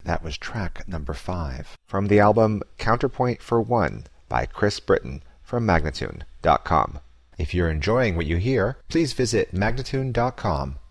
That was track number 5 from the album Counterpoint for One by Chris Britton from Magnatune.com. If you're enjoying what you hear, please visit Magnatune.com